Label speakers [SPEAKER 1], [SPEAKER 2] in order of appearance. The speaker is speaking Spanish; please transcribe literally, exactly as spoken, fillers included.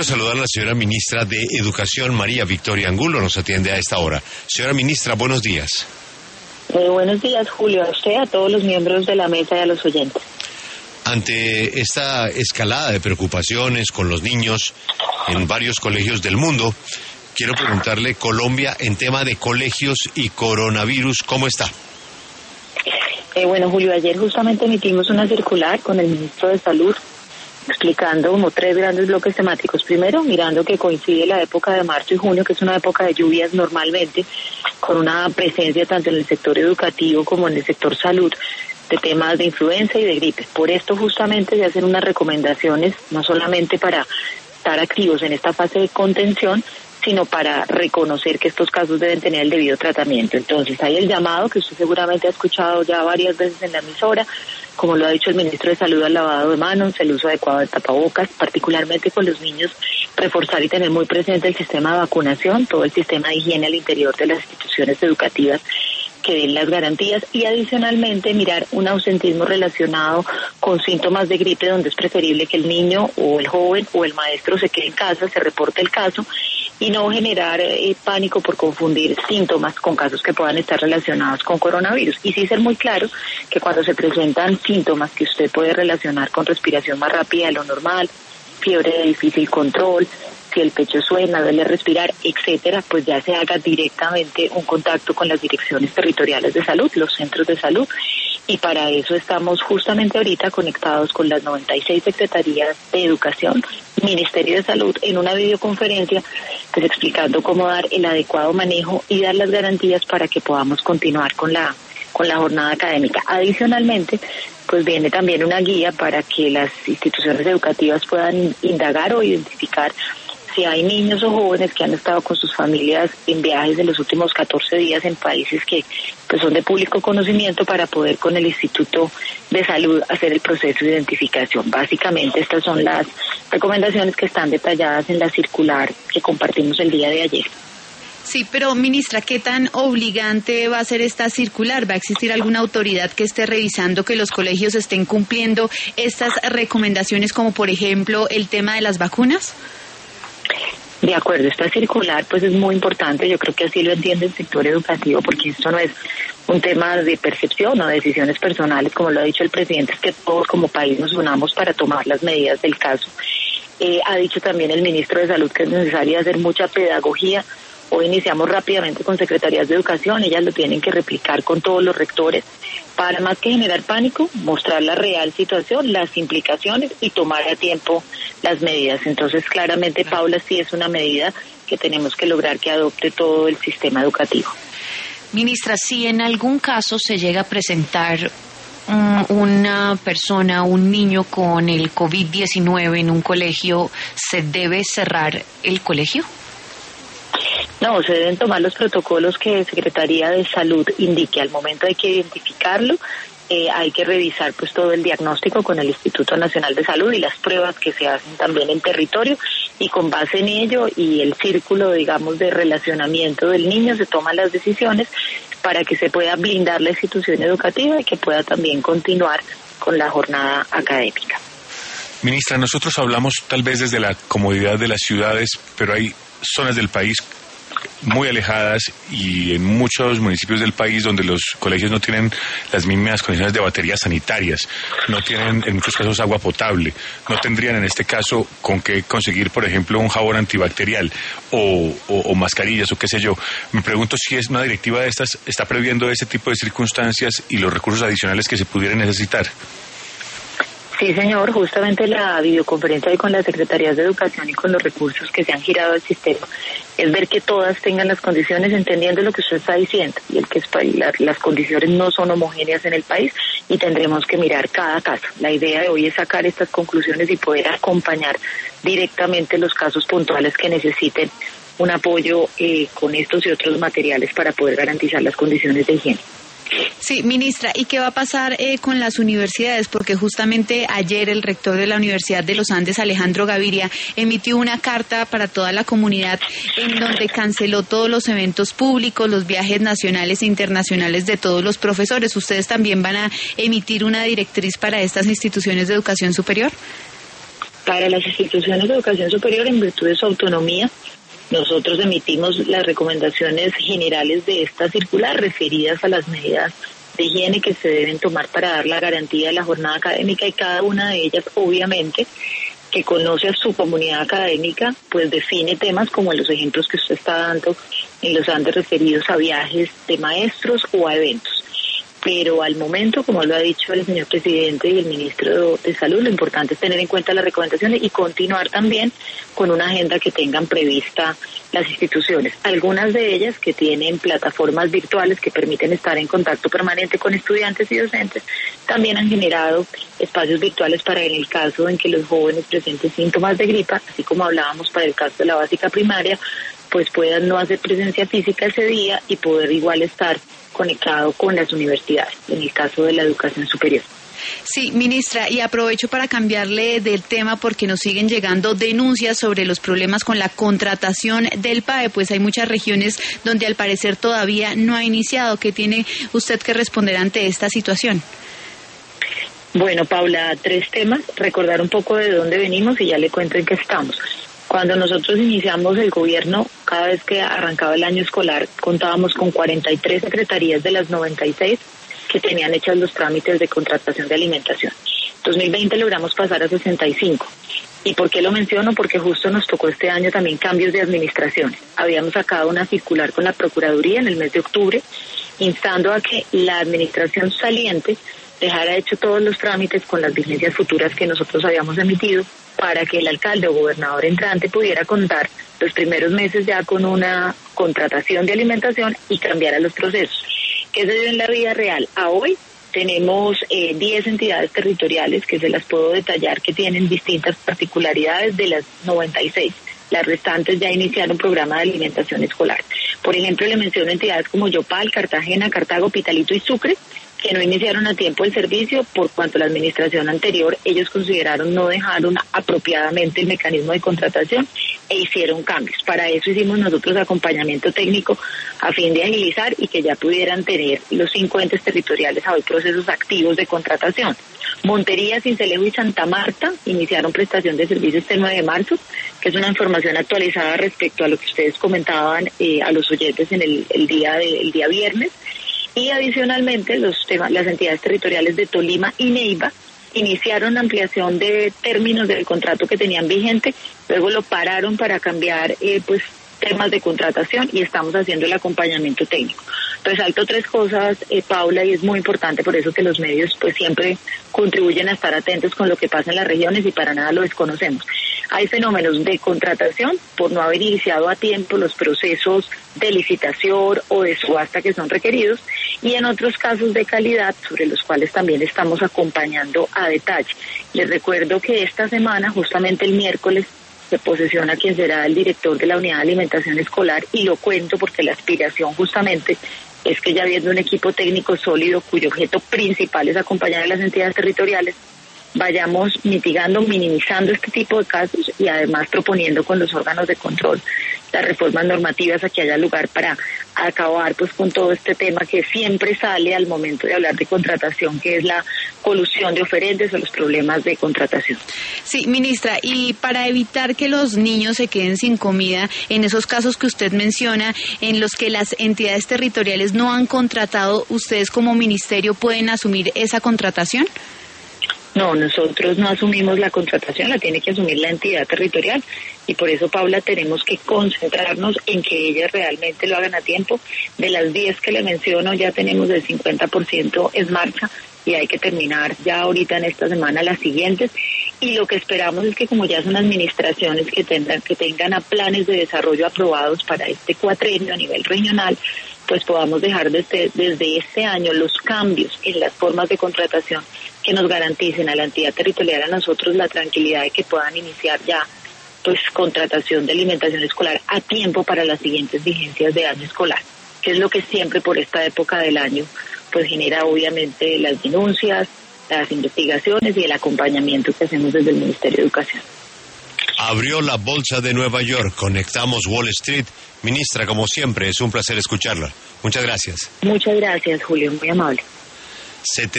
[SPEAKER 1] Saludar a la señora ministra de Educación, María Victoria Angulo, nos atiende a esta hora. Señora ministra, buenos días.
[SPEAKER 2] Eh, buenos días, Julio, a usted, a todos los miembros de la mesa y a los oyentes.
[SPEAKER 1] Ante esta escalada de preocupaciones con los niños en varios colegios del mundo, quiero preguntarle, Colombia, en tema de colegios y coronavirus, ¿cómo está?
[SPEAKER 2] Eh, bueno, Julio, ayer justamente emitimos una circular con el ministro de Salud explicando como tres grandes bloques temáticos. Primero, mirando que coincide la época de marzo y junio, que es una época de lluvias normalmente, con una presencia tanto en el sector educativo como en el sector salud de temas de influenza y de gripe. Por esto justamente se hacen unas recomendaciones, no solamente para estar activos en esta fase de contención, sino para reconocer que estos casos deben tener el debido tratamiento. Entonces hay el llamado que usted seguramente ha escuchado ya varias veces en la emisora, como lo ha dicho el ministro de Salud, al lavado de manos, el uso adecuado de tapabocas, particularmente con los niños, reforzar y tener muy presente el sistema de vacunación, todo el sistema de higiene al interior de las instituciones educativas que den las garantías, y adicionalmente mirar un ausentismo relacionado con síntomas de gripe, donde es preferible que el niño o el joven o el maestro se quede en casa, se reporte el caso, y no generar eh, pánico por confundir síntomas con casos que puedan estar relacionados con coronavirus. Y sí ser muy claro que cuando se presentan síntomas que usted puede relacionar con respiración más rápida de lo normal, fiebre de difícil control, si el pecho suena, duele respirar, etcétera, pues ya se haga directamente un contacto con las direcciones territoriales de salud, los centros de salud, y para eso estamos justamente ahorita conectados con las noventa y seis secretarías de educación, Ministerio de Salud, en una videoconferencia, pues explicando cómo dar el adecuado manejo y dar las garantías para que podamos continuar con la con la jornada académica. Adicionalmente, pues viene también una guía para que las instituciones educativas puedan indagar o identificar si hay niños o jóvenes que han estado con sus familias en viajes de los últimos catorce días en países que pues son de público conocimiento, para poder con el Instituto de Salud hacer el proceso de identificación. Básicamente estas son las recomendaciones que están detalladas en la circular que compartimos el día de ayer.
[SPEAKER 3] Sí, pero ministra, ¿qué tan obligante va a ser esta circular? ¿Va a existir alguna autoridad que esté revisando que los colegios estén cumpliendo estas recomendaciones, como por ejemplo el tema de las vacunas?
[SPEAKER 2] De acuerdo, esta circular pues es muy importante, yo creo que así lo entiende el sector educativo, porque esto no es un tema de percepción o de decisiones personales, como lo ha dicho el presidente, es que todos como país nos unamos para tomar las medidas del caso. Eh, ha dicho también el ministro de Salud que es necesario hacer mucha pedagogía. Hoy iniciamos rápidamente con secretarías de educación, ellas lo tienen que replicar con todos los rectores, para más que generar pánico, mostrar la real situación, las implicaciones y tomar a tiempo las medidas. Entonces, claramente, Paula, sí es una medida que tenemos que lograr que adopte todo el sistema educativo.
[SPEAKER 4] Ministra, si en algún caso se llega a presentar um, una persona, un niño con el COVID diecinueve en un colegio, ¿se debe cerrar el colegio?
[SPEAKER 2] No, se deben tomar los protocolos que Secretaría de Salud indique. Al momento hay que identificarlo, eh, hay que revisar pues todo el diagnóstico con el Instituto Nacional de Salud y las pruebas que se hacen también en territorio, y con base en ello y el círculo, digamos, de relacionamiento del niño se toman las decisiones para que se pueda blindar la institución educativa y que pueda también continuar con la jornada académica.
[SPEAKER 5] Ministra, nosotros hablamos tal vez desde la comodidad de las ciudades, pero hay zonas del país muy alejadas y en muchos municipios del país donde los colegios no tienen las mismas condiciones de baterías sanitarias, no tienen en muchos casos agua potable, no tendrían en este caso con qué conseguir, por ejemplo, un jabón antibacterial o, o, o mascarillas o qué sé yo. Me pregunto si es una directiva de estas está previendo ese tipo de circunstancias y los recursos adicionales que se pudieran necesitar.
[SPEAKER 2] Sí, señor, justamente la videoconferencia ahí con las secretarías de educación y con los recursos que se han girado al sistema es ver que todas tengan las condiciones, entendiendo lo que usted está diciendo, y el que es, las condiciones no son homogéneas en el país y tendremos que mirar cada caso. La idea de hoy es sacar estas conclusiones y poder acompañar directamente los casos puntuales que necesiten un apoyo eh, con estos y otros materiales para poder garantizar las condiciones de higiene.
[SPEAKER 3] Sí, ministra, ¿y qué va a pasar eh, con las universidades? Porque justamente ayer el rector de la Universidad de los Andes, Alejandro Gaviria, emitió una carta para toda la comunidad en donde canceló todos los eventos públicos, los viajes nacionales e internacionales de todos los profesores. ¿Ustedes también van a emitir una directriz para estas instituciones de educación superior?
[SPEAKER 2] Para las instituciones de educación superior, en virtud de su autonomía, nosotros emitimos las recomendaciones generales de esta circular referidas a las medidas de higiene que se deben tomar para dar la garantía de la jornada académica, y cada una de ellas, obviamente, que conoce a su comunidad académica, pues define temas como los ejemplos que usted está dando en los andes referidos a viajes de maestros o a eventos. Pero al momento, como lo ha dicho el señor presidente y el ministro de Salud, lo importante es tener en cuenta las recomendaciones y continuar también con una agenda que tengan prevista las instituciones. Algunas de ellas que tienen plataformas virtuales que permiten estar en contacto permanente con estudiantes y docentes, también han generado espacios virtuales para en el caso en que los jóvenes presenten síntomas de gripa, así como hablábamos para el caso de la básica primaria, pues puedan no hacer presencia física ese día y poder igual estar conectado con las universidades, en el caso de la educación superior.
[SPEAKER 3] Sí, ministra, y aprovecho para cambiarle del tema porque nos siguen llegando denuncias sobre los problemas con la contratación del P A E, pues hay muchas regiones donde al parecer todavía no ha iniciado. ¿Qué tiene usted que responder ante esta situación?
[SPEAKER 2] Bueno, Paula, tres temas, recordar un poco de dónde venimos y ya le cuento en qué estamos. Cuando nosotros iniciamos el gobierno, cada vez que arrancaba el año escolar, contábamos con cuarenta y tres secretarías de las noventa y seis que tenían hechos los trámites de contratación de alimentación. En dos mil veinte logramos pasar a sesenta y cinco. ¿Y por qué lo menciono? Porque justo nos tocó este año también cambios de administraciones. Habíamos sacado una circular con la Procuraduría en el mes de octubre, instando a que la administración saliente dejara hecho todos los trámites con las vigencias futuras que nosotros habíamos emitido, para que el alcalde o gobernador entrante pudiera contar los primeros meses ya con una contratación de alimentación y cambiara los procesos. ¿Qué se dio en la vida real? A hoy tenemos eh, diez entidades territoriales que se las puedo detallar, que tienen distintas particularidades de las noventa y seis. Las restantes ya iniciaron un programa de alimentación escolar. Por ejemplo, le menciono entidades como Yopal, Cartagena, Cartago, Pitalito y Sucre, que no iniciaron a tiempo el servicio por cuanto la administración anterior ellos consideraron no dejaron apropiadamente el mecanismo de contratación e hicieron cambios. Para eso hicimos nosotros acompañamiento técnico a fin de agilizar y que ya pudieran tener los cinco entes territoriales a hoy procesos activos de contratación. Montería, Sincelejo y Santa Marta iniciaron prestación de servicios este nueve de marzo, que es una información actualizada respecto a lo que ustedes comentaban eh, a los oyentes en el, el día de, el día viernes. Y adicionalmente los temas, las entidades territoriales de Tolima y Neiva iniciaron ampliación de términos del contrato que tenían vigente, luego lo pararon para cambiar eh, pues temas de contratación y estamos haciendo el acompañamiento técnico. Resalto tres cosas, eh, Paula, y es muy importante por eso que los medios pues siempre contribuyen a estar atentos con lo que pasa en las regiones y para nada lo desconocemos. Hay fenómenos de contratación por no haber iniciado a tiempo los procesos de licitación o de subasta que son requeridos y en otros casos de calidad sobre los cuales también estamos acompañando a detalle. Les recuerdo que esta semana, justamente el miércoles, se posesiona quien será el director de la Unidad de Alimentación Escolar y lo cuento porque la aspiración justamente es que ya viendo un equipo técnico sólido cuyo objeto principal es acompañar a las entidades territoriales, vayamos mitigando, minimizando este tipo de casos y además proponiendo con los órganos de control las reformas normativas a que haya lugar para acabar pues con todo este tema que siempre sale al momento de hablar de contratación, que es la colusión de oferentes o los problemas de contratación.
[SPEAKER 3] Sí, ministra, y para evitar que los niños se queden sin comida, en esos casos que usted menciona, en los que las entidades territoriales no han contratado, ¿ustedes como ministerio pueden asumir esa contratación?
[SPEAKER 2] No, nosotros no asumimos la contratación, la tiene que asumir la entidad territorial y por eso, Paula, tenemos que concentrarnos en que ellas realmente lo hagan a tiempo. De las diez que le menciono, ya tenemos el cincuenta por ciento en marcha y hay que terminar ya ahorita en esta semana las siguientes. Y lo que esperamos es que como ya son administraciones que tengan, que tengan a planes de desarrollo aprobados para este cuatrenio a nivel regional, pues podamos dejar desde, desde este año los cambios en las formas de contratación que nos garanticen a la entidad territorial, a nosotros, la tranquilidad de que puedan iniciar ya pues contratación de alimentación escolar a tiempo para las siguientes vigencias de año escolar, que es lo que siempre por esta época del año pues genera obviamente las denuncias, las investigaciones y el acompañamiento que hacemos desde el Ministerio de Educación.
[SPEAKER 1] Abrió la bolsa de Nueva York, conectamos Wall Street. Ministra, como siempre, es un placer escucharla. Muchas gracias.
[SPEAKER 2] Muchas gracias, Julio, muy amable.